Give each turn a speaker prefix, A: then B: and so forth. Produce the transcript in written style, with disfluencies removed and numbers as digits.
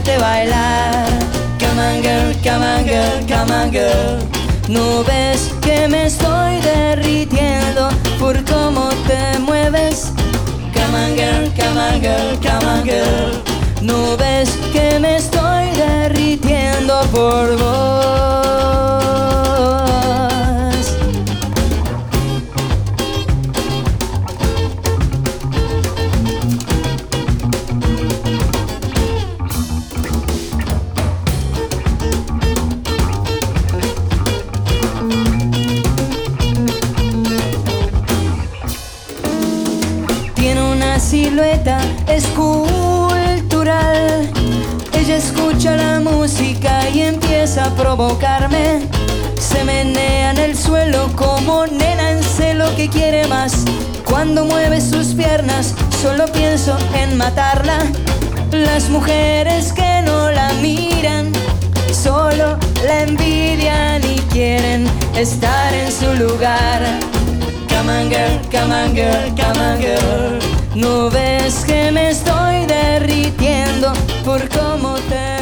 A: verte bailar. Come on girl, come on girl, come on girl. ¿No ves que me estoy derritiendo por cómo te mueves? Come on girl, come on girl, come on girl. ¿No ves que me estoy derritiendo por vos? Tiene una silueta escultural. Ella escucha la música y empieza a provocarme. Se menea en el suelo como nena en celo que quiere más. Cuando mueve sus piernas solo pienso en matarla. Las mujeres que no la miran solo la envidian y quieren estar en su lugar. Come on girl, come on girl, come on girl. ¿No ves que me estoy derritiendo por cómo te